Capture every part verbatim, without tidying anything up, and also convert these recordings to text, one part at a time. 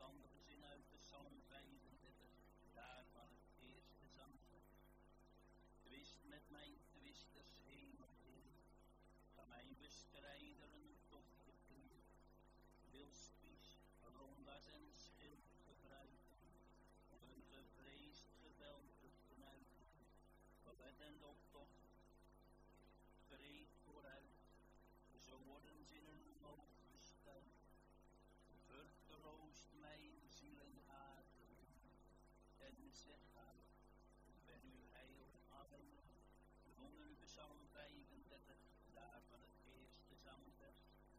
zelfstandige zin uit de Psalm vijfendertig, daarvan het eerste zangvers. Twist met mijn twisters hemelheer, ga mijn bestrijderen toch tekeer. Wil spies, rondas en schild gebruiken, om een gevreesd geweld te vernuiken. Gebed en optocht, gereed vooruit, zo worden ze in hun oog gestuit. Vertroost mijn ziel en adem, en zeg haar, ik ben uw heil alleen. We vonden u Psalm vijfendertig, daarvan het eerste zangvers.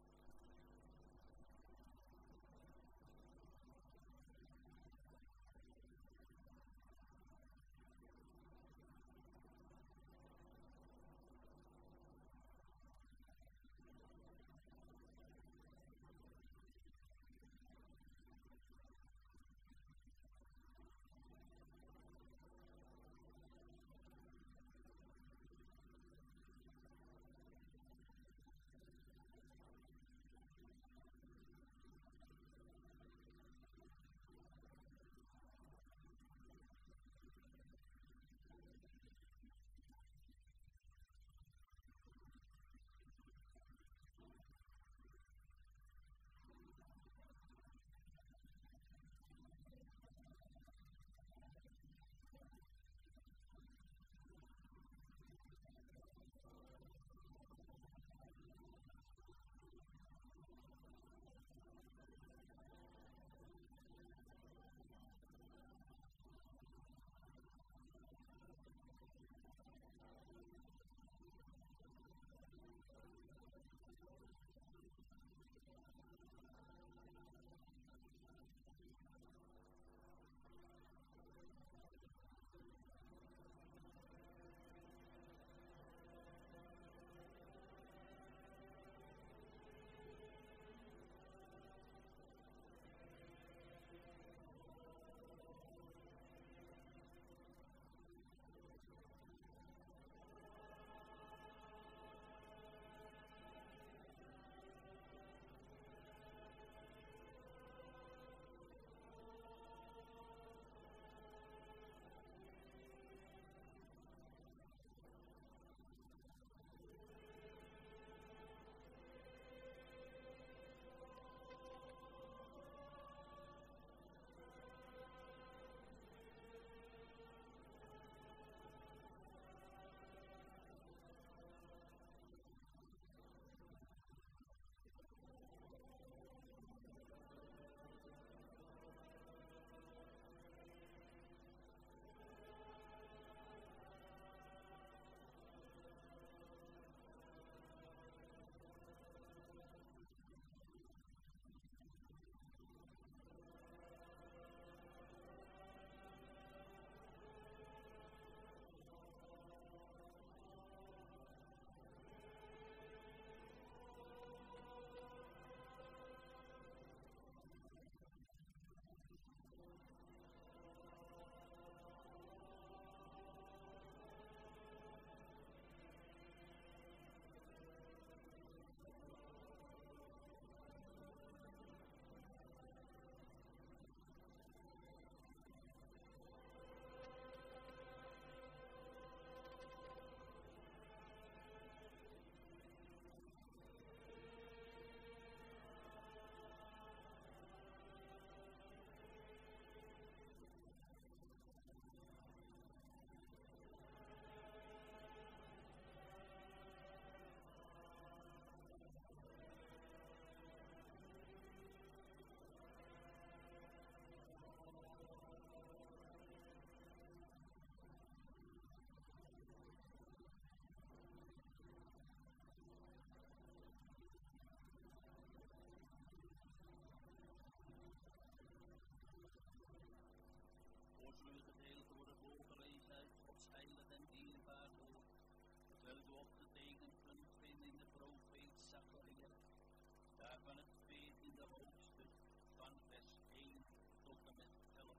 gedeelte worden voorgelezen uit Gods heilig en dierbaar woord, terwijl we op de tegenpunt vinden in de profeet Zacharia, daarvan het veertiende hoofdstuk van vers één tot en met elf.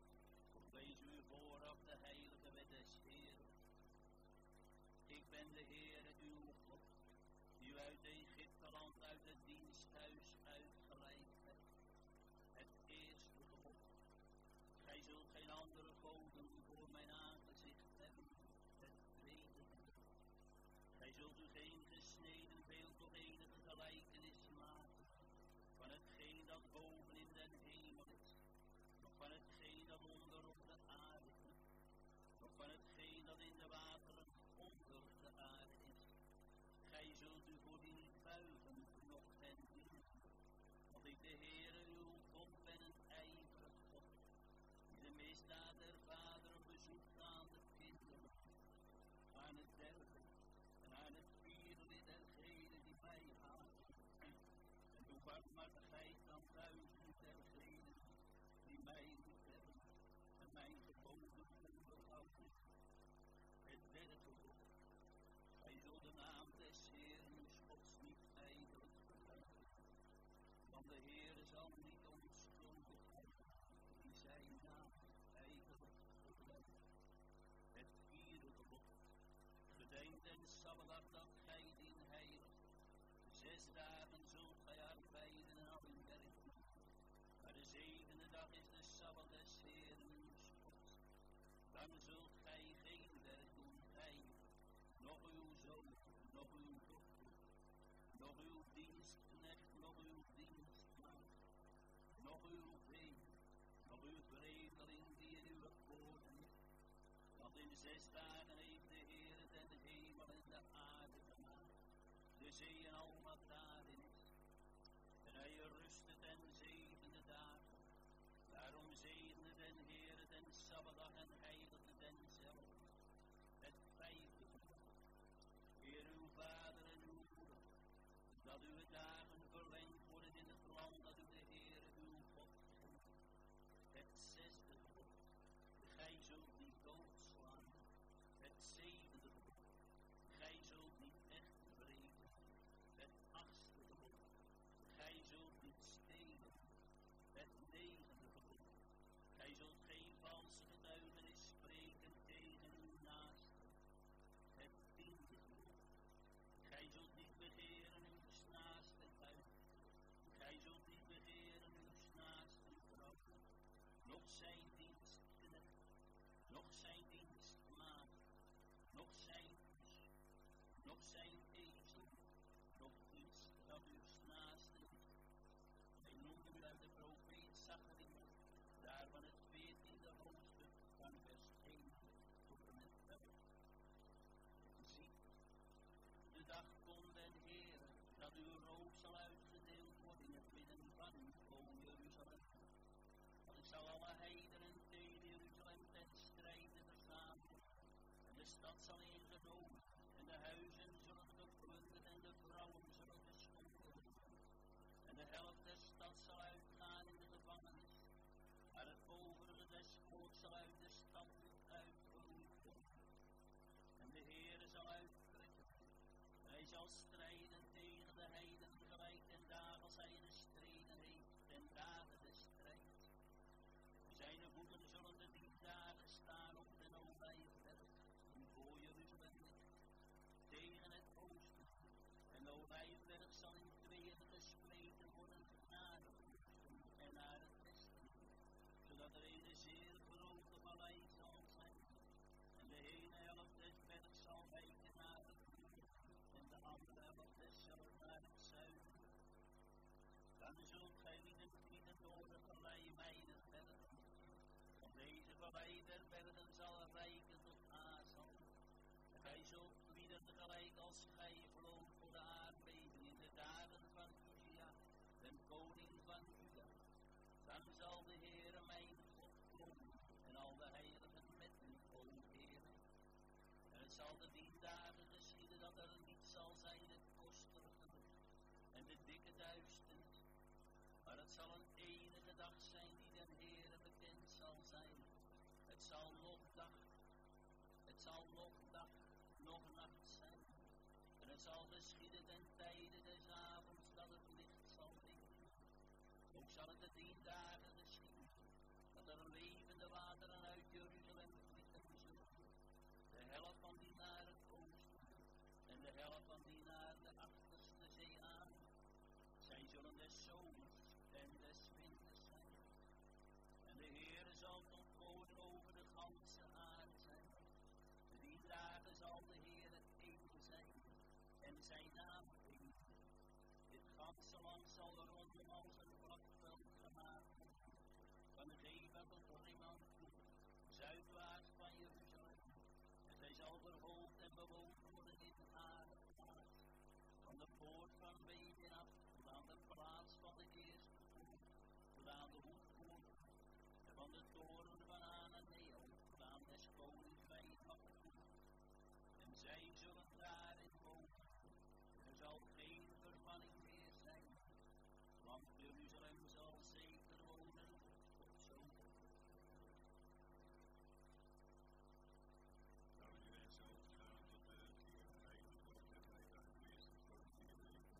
Ik lees u vooraf de heilige wet des Heeren. Ik ben de Heere uw God, die u uit Egypteland uit het diensthuis uitgeleid hebt. Het eerst zult geen andere goden voor mijn aangezicht hebben, het tweede. Gij zult u geen gesneden beeld tot enige gelijkenis maken van hetgeen dat boven in den hemel is, nog van hetgeen dat onder op de aarde is, nog van hetgeen dat in de wateren onder de aarde is. Gij zult u voor die niet buigen, noch hen dienen, want ik de Heere uw God ben een ijverig God, die de misdaad der vaderen bezoekt aan de kinderen, aan het derde en aan het vierde lid dergenen die mij haten, en doe barmhartigheid aan duizend dergenen die mij niet hebben en mijn geboden onderhouden. Het derde gebod: gij zult de naam des Heeren uw Gods niet ijdelijk gebruiken, want de Heere zal niet onschuldig houden die zijn naam ijdelijk gebruikt. Het vierde gebod: gedenk den Sabbatdag dat gij dien heiligt. Zes dagen zult gij arbeiden en al uw werk doen, maar de zevende dag is de Sabbat des Heeren uw Gods. Dan zult gij geen werk doen, gij, nog uw zoon, nog uw dochter, nog uw dienstknecht, nog uw dienstmaagd, nog uw vee, nog uw vreemdeling die in uw poorten is. Want in zes dagen heeft de Heere den hemel en de aarde gemaakt, de zee en al wat daarin is. En hij rustte ten zevende dagen. Daarom zegende den Heere den Sabbatdag en heiligde denzelf. Het vijfde gebod: eer uw vader en uw moeder, dat uw dagen verlengd worden in het land dat u de Heere uw God geeft. Het zesde gebod: gij zult niet doodslaan. Het zevende gebod: gij zult niet echt breken. Het achtste gebod: gij zult niet stelen. Het negende gebod: gij zult geen valse getuigenis spreken tegen uw naaste. Het tiende gebod: gij zult niet begeren uw naaste huis. Gij zult niet begeren uw naaste vrouw, noch zijn dienstknecht, noch zijn dienstmaagd, noch zijn poes, noch zijn ezel, noch iets dat uw naaste is. Wij noemen u uit de profeet Zacharia, daarvan het veertiende hoofdstuk van vers één tot en met vijf. Zie, de dag komt den Heere, dat uw roof zal uitgedeeld worden in het midden van u, o Jeruzalem. Want ik zal alle heidenen tegen Jeruzalem ten strijde verzamelen, en de stad zal ingenomen, en de huizen zullen geplunderd, en de vrouwen zullen geschonken worden. En de helft der stad zal uitgaan in de gevangenis, maar het overige des volks zal uit de stad uitgeroeid worden. En de Heere zal uittrekken, en hij zal strijden tegen de heidenen gelijk ten dagen als hij gestreden heeft, ten dagen des strijds. Zijn voeten zullen de drie dagen staan op de Olijfberg, die voor Jeruzalem ligt, tegen het oosten. En de Olijfberg zal in tweeën gespleten worden naar het oosten en naar het westen, zodat er een zeer grote vallei zal zijn. En de ene helft des bergs zal wijken naar het noorden, en de andere helft des zal naar het zuiden. Dan zult gij lieden vliegen door de vallei mijner bergen. Want deze vallei der bergen zal rijken tot Azal. En gij zult vlieden gelijk als gij vloog voor de aardbeving in de dagen van Uzia, den koning van Juda. Dan zal de Heere mijn God komen, en al de heiligen met u, o Heere. En het zal de tien dagen geschieden dat er niet zal zijn het kostelijke licht en de dikke duisternis, maar het zal een enige dag zijn die den Heere bekend zal zijn. Het zal nog dag, het zal nog dag, nog nacht zijn. En het zal geschieden ten tijde des avonds dat het licht zal breken. Ook zal het de tien dagen geschieden, dat er levende wateren uit Jeruzalem vliegen zullen. De helft van die naar het oosten, en de helft van die naar de achterste zee aan. Zij zullen des zomers en des winters zijn. En de Heere zal tot zal er rondom als een vlakveld gemaakt worden, van Geba tot Rimmon toe, zuidwaarts van Jeruzalem. En zij zal verhoogd en bewoond worden in haar plaats, van de poort van Beden af, tot aan de plaats van de eerste poort, tot aan de hoekpoort, en van de toren van Hananeel, tot aan des konings wijnappenpoort. En zij zullen daarin wonen. Er zal geen verbanning meer zijn, want Jeruzalem zal zeker wonen tot zover. Nou, iedereen zal gaan tot de vier tot de vijftig eerste voor de vier weken.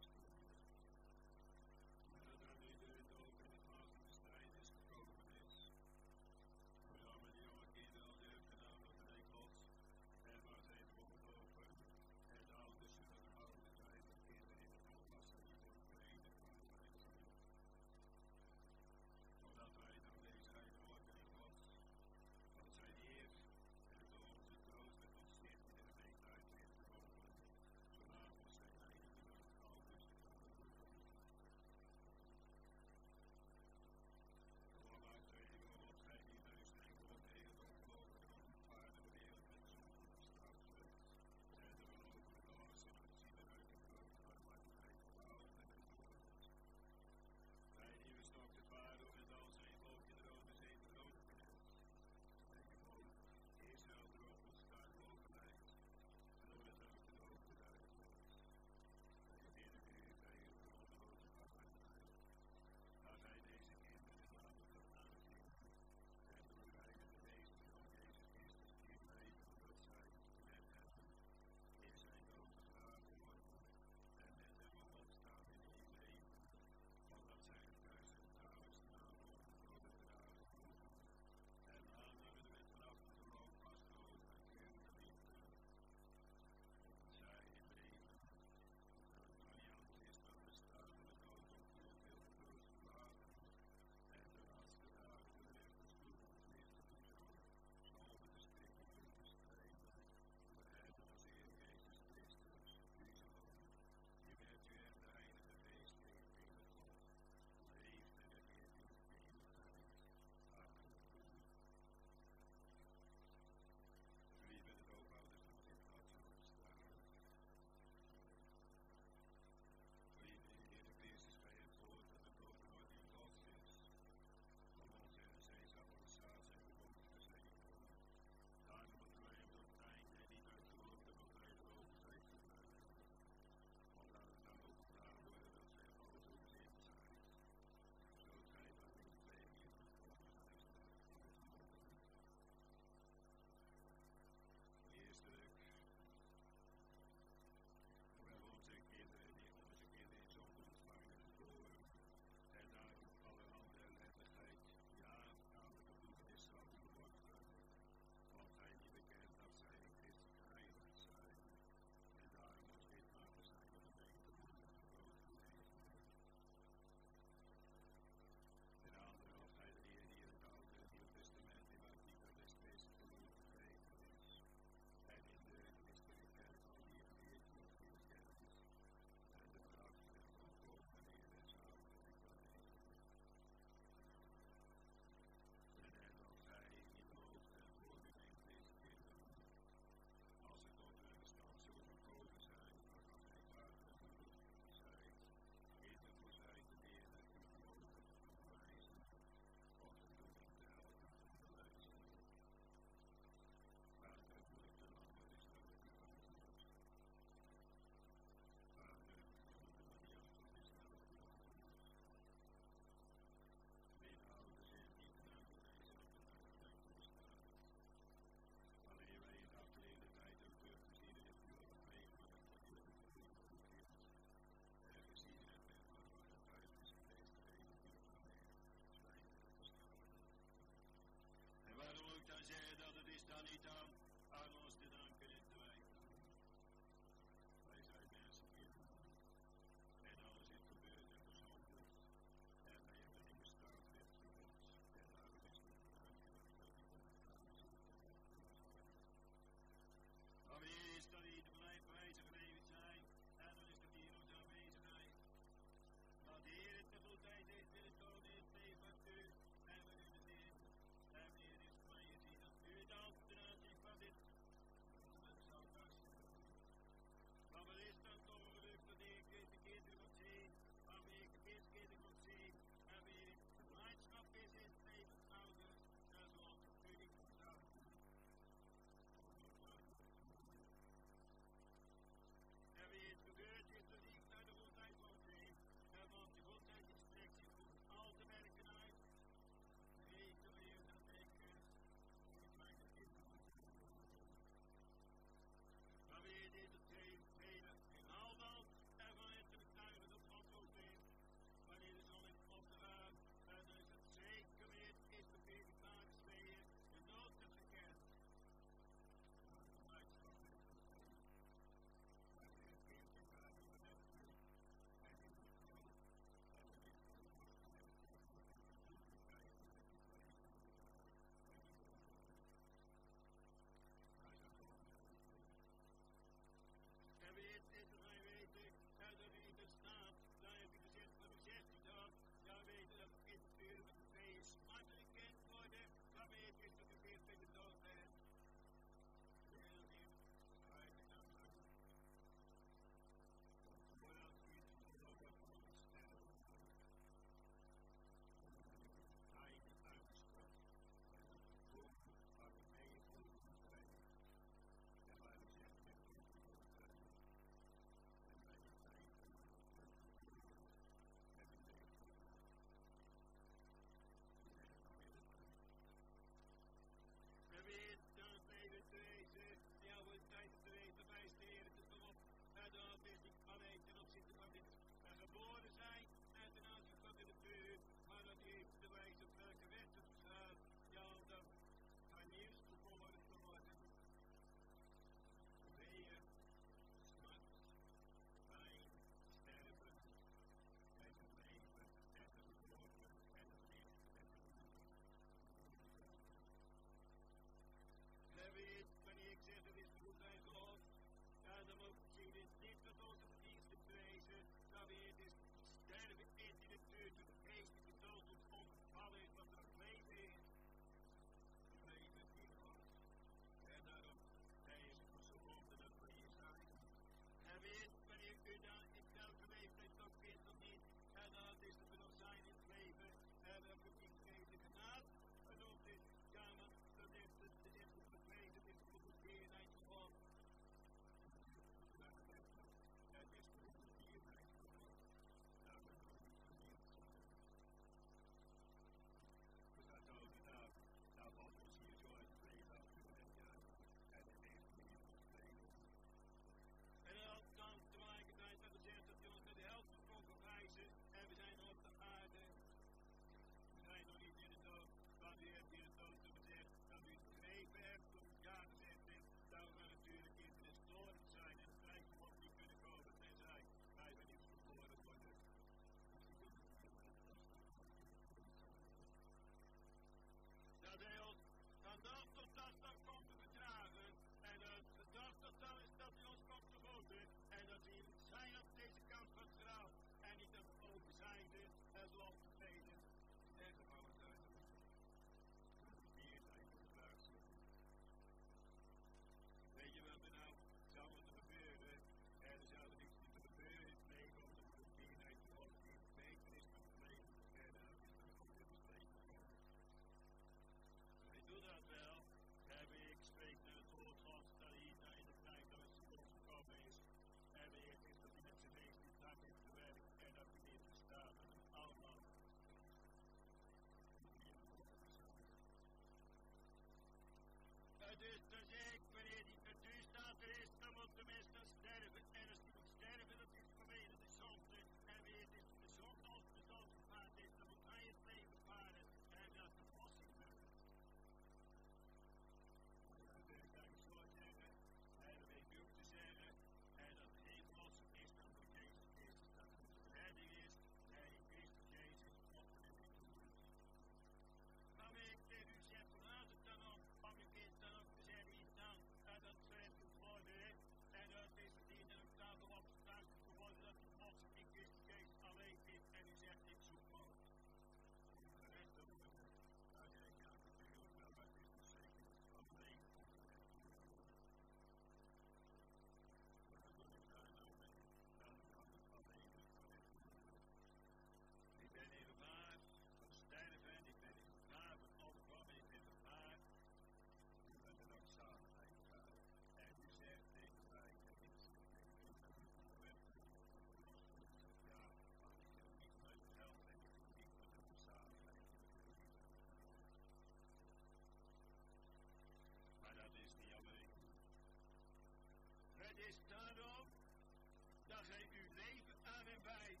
Het is daarom dat gij uw leven aan hem wijdt.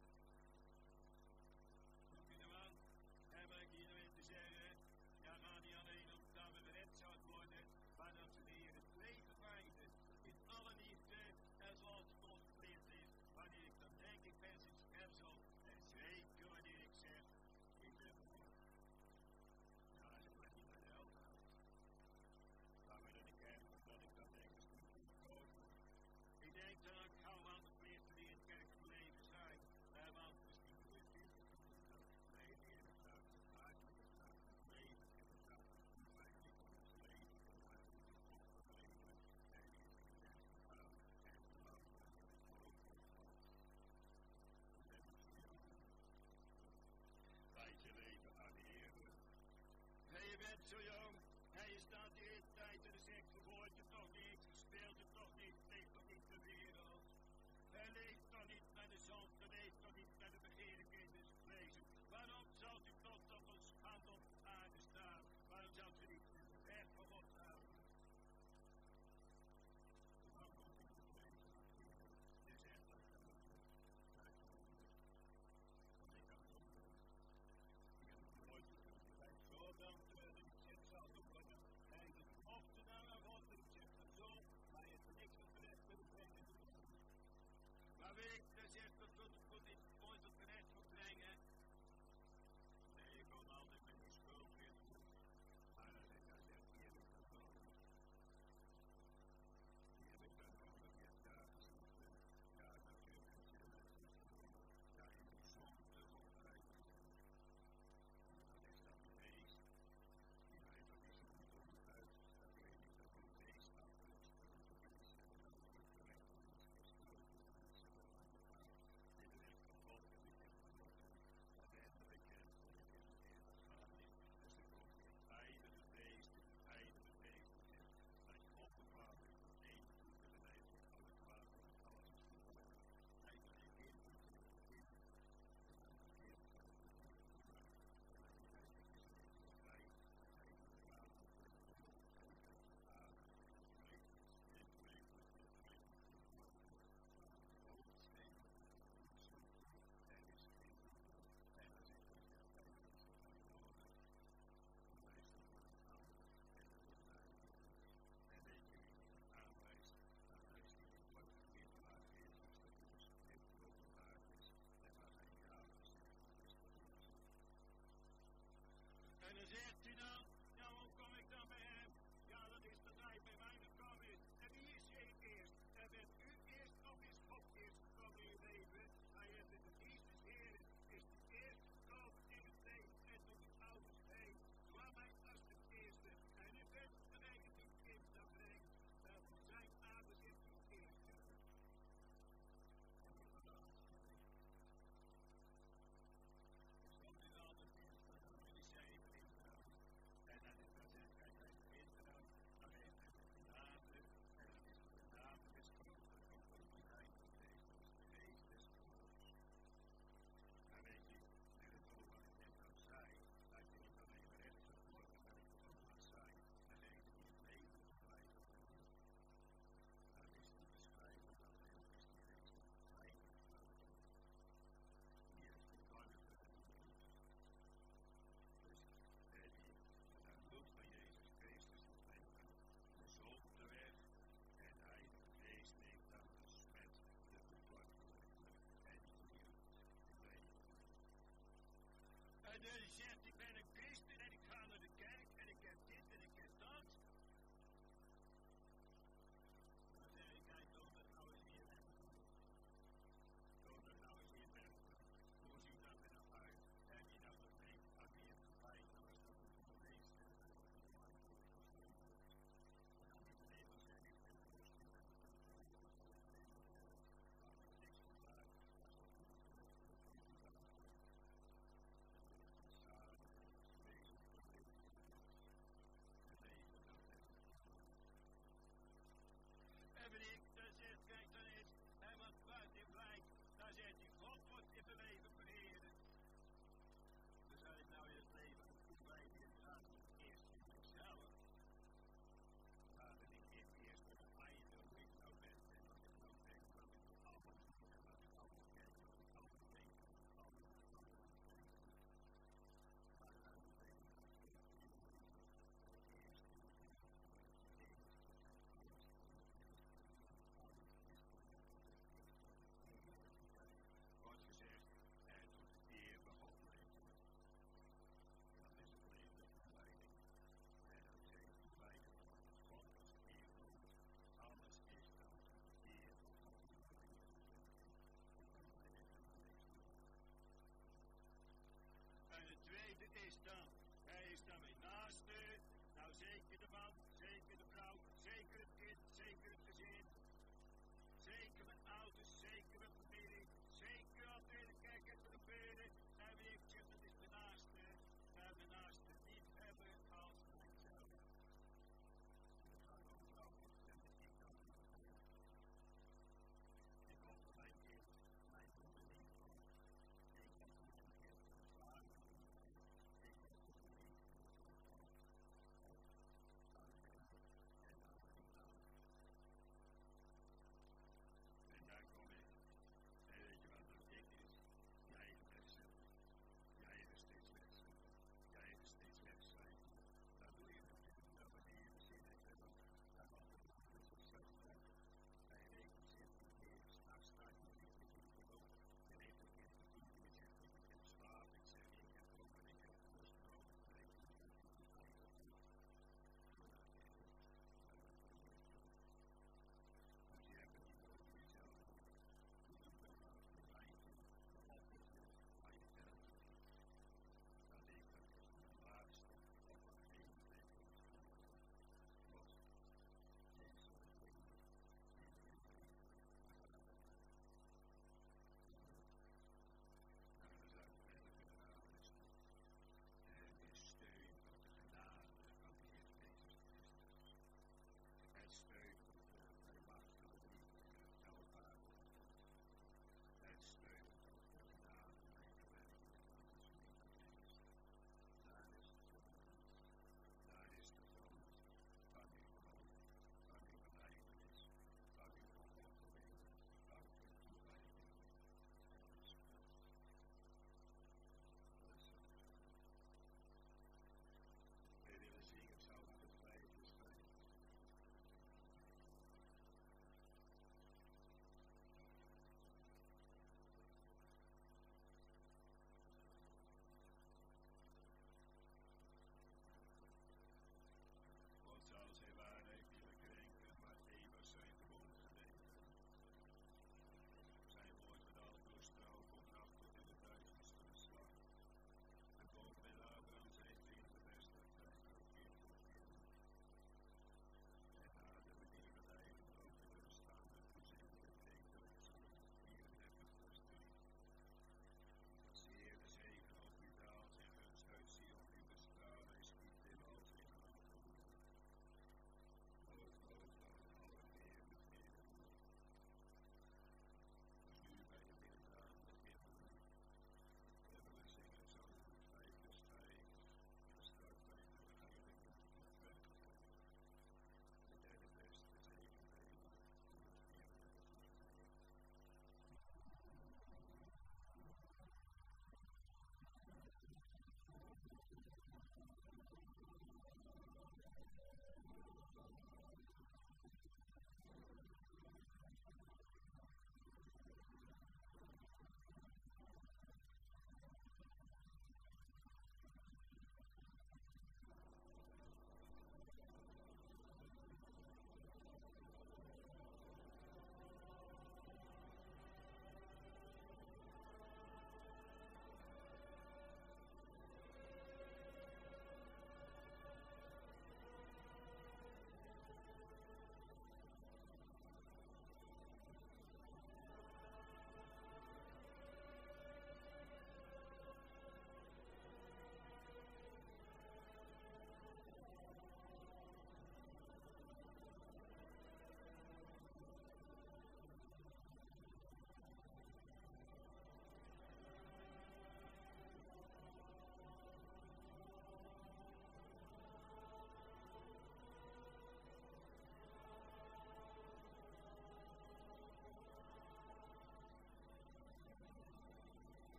Komt u nou aan? En wat ik hier nou in te zeggen, ja, gaat niet alleen om dat we gered zouden worden, maar dat we de Heer het leven wijden. In alle liefde en zoals het ons geleerd is. Wanneer ik dan denk, ik ben sinds Ersel, en zeker wanneer ik zeg, ik ben verloren. Ja, zeg maar niet naar de hel gaat. Waar we dan de kerk, omdat ik dan denk, is niet goed koos.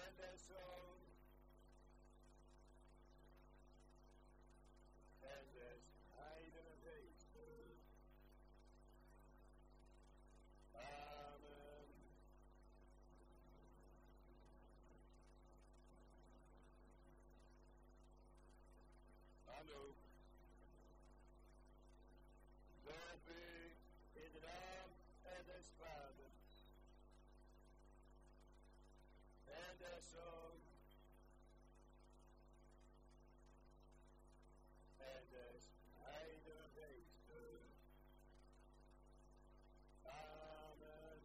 en des Zoons en des Heilige Geestes. Amen. Hallo. Loof u in de naam en des Vaders en des Zoons en des Heilige Geestes. Amen.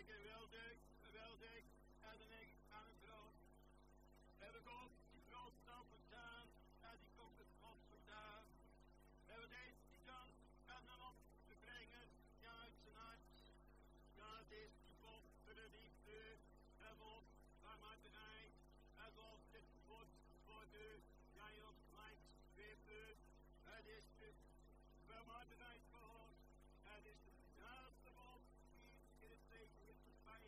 geweldig, geweldig. En dan denk ik aan een vrouw. Hebben God die vrouw dan vandaan. En die komt het God vandaan. Hebben deze die dan en dan op te brengen. Ja, uit zijn hart. Ja, het is die God voor de liefde. En op barmhartigheid. En zoals dit wordt voor de. Ja, in ons lijkt zweven. Het is de barmhartigheid voor ons. Het is de genade voor ons. Die in het leven is de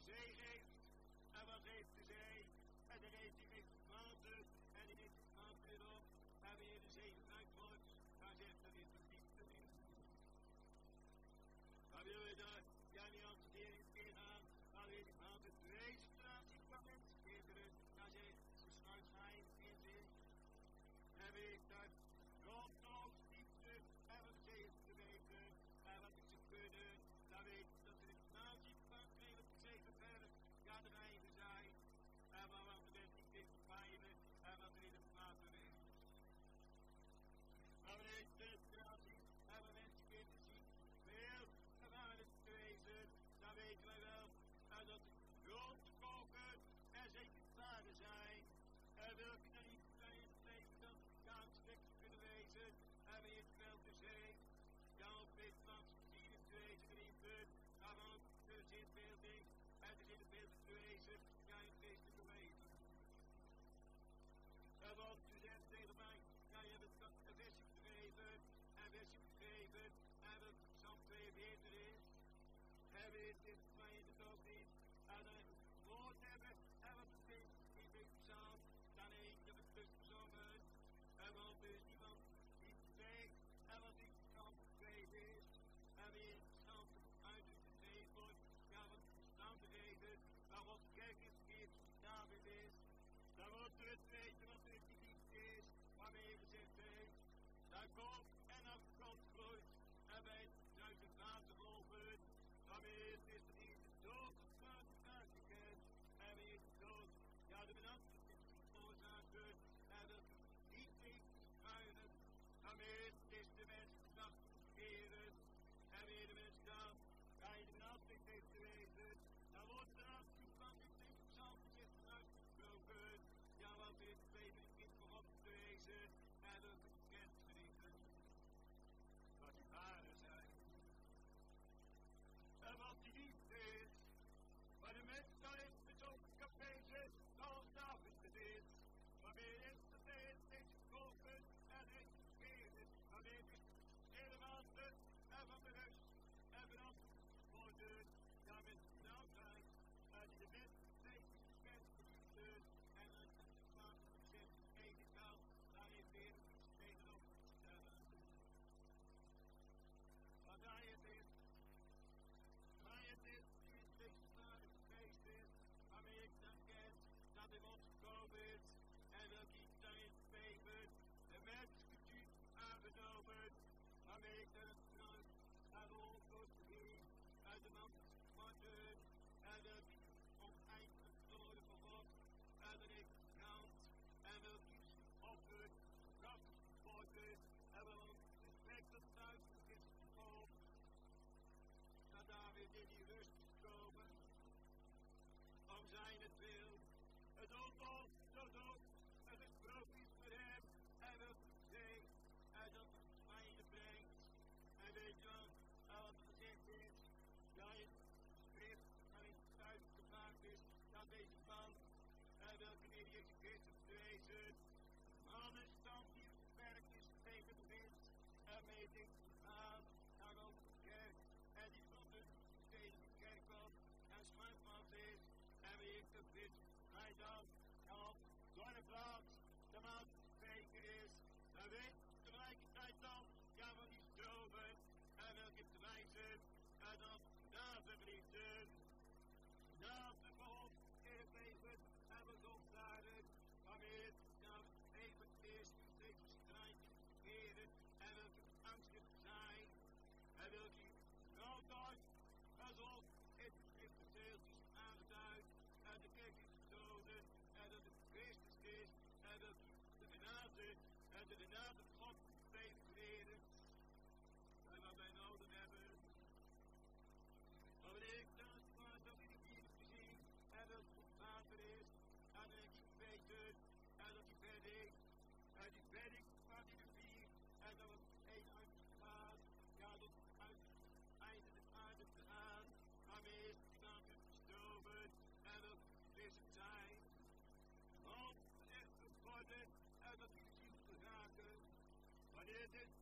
zee geeft. En wat heeft de zee? En dan heeft hij weer water. En die neemt het water weer op. En weer de zee gebruikt wordt. Dan zegt dan is de diepte weer. Dan wil je daar, ja niet aan de deur ingaan. Dan wil je aan de registratie van mensenkinderen. Dan zegt de schuitschijn in zich. En weer daar rondom diepte. En wat ze heeft te weten. En wat ik ze kunnen. Dan weet je dat er een nazi van twee op de zeven verder. Ja, de wijven zijn. En wat er net niet in de pijlen. En wat er in het water is. Maar we hebben de nazi. En we mensen kinderen zien. Veel gevaarlijk te wezen. Dan weten wij wel. En dat het grote koken. En zeker vader zijn. En welke dan niet zijn. Dan kaanstek kunnen wezen. En weer het wel de zee. Ja, op dit plaats vierentwintig erin punt. Daar woont de zinbeelding. En er zit een beeld te wezen. Ja, in het feest te wezen. En wat u zegt tegen mij. Ja, je hebt het een versie gegeven. En versie gegeven. En dat Psalm tweeënveertig is. En weer dit mij in de dood niet. En dan het woord hebben. En wat het is. In deze psalm. Dan heeft je het dus gezongen. En want er is iemand die weet. En wat die psalm twee is. En weer het psalm uit de zee wordt. Ja, wat de omstandigheden. Maar wat de kerk is gegeven. David is. Dan wordt er het weten wat er die diepte is. Waarmee we zeggen. Daar komt en dan komt groeit. En bij duizend watergolven. Dan weer het is er in de dood van het uitgekend. En weer de dood. Ja, de benamte is niet veroorzaken. En dat niet is schuilen. Dan weer het is de mens gedacht keren. En weer de mens dan. Ga je de benamte heeft te wezen. Dan wordt er afzien van dit deze psalm gezegd uitgesproken. Ja, wat weer het leven kind van op te wezen. En dat het bekend genieten. Wat die varen zijn. En wat die liefde is. Maar de mens dan is bezocht kapezen. Zoals David het is. Waarmee is de tijd deze golven. En heeft geschreven. Waarmee is hele water. En van de rust. En brand worden. Ja, met nou zijn. En de mens steeds bekend genieten. En dan van zet ene kant. Daar heeft weer iets tegenop te stellen. Wat hij het is. Hij het is. Die is deze vader geweest is. Waarmee ik dan ken. Dat in ons gekomen is. En dat iets dan in het leven. De mens getuurd aangenomen. Waarmee ik dan het kruis. En ons wordt gezien. Uit de man worden. En dat die oneindig verloren van God. En dan heeft het kant. En wil kiezen offerd. Krachtig worden. En wil respect dat thuis is gekomen. Dat David in die rust is gekomen. Om zijn het wil. Het dood, zo dood. Het is brood is voor hem. En wil zee. En dat het fijne brengt. En weet je wat? En wat gezegd is. Ja, in het schrift. En in het thuis gemaakt is. Dat deze man. En welke neer Jezus Christus te wezen. Man is dan die verwerkt is tegen de wind. En mee denkt te gaan. Naar over de kerk. En die tot de tegen de kerk komt. En schuimvast is. En wie heeft het wit. Hij dan. Kan door de plaats. De man zeker is. Dan weet tegelijkertijd dan. Ja, van die stromen. En welke te wijzen. En dan na de vrienden. Na de golf. In het leven. En we opdaden. Waarmee het nou even is. Deze strijd te keren. En welke angstig zijn. En welke noodhuis. Pas op. In het schrift deeltjes aangeduid. En de kerk is gedoden. En dat het Christus is. En dat de genade. En de genade van God leven creëren. En wat wij nodig hebben. Maar wanneer ik dan maar dat in de dieren te zien. En dat het water is. En dat ik niet weten. En dat die bedding. En die bedding van die rivier. En dat het een uitgaat. Ja, dat het uit einde de aarde te gaan. Waarmee is die water gestromen. En dat is het zijn. Want echt het worden. En dat die ziel te raken. Wanneer dit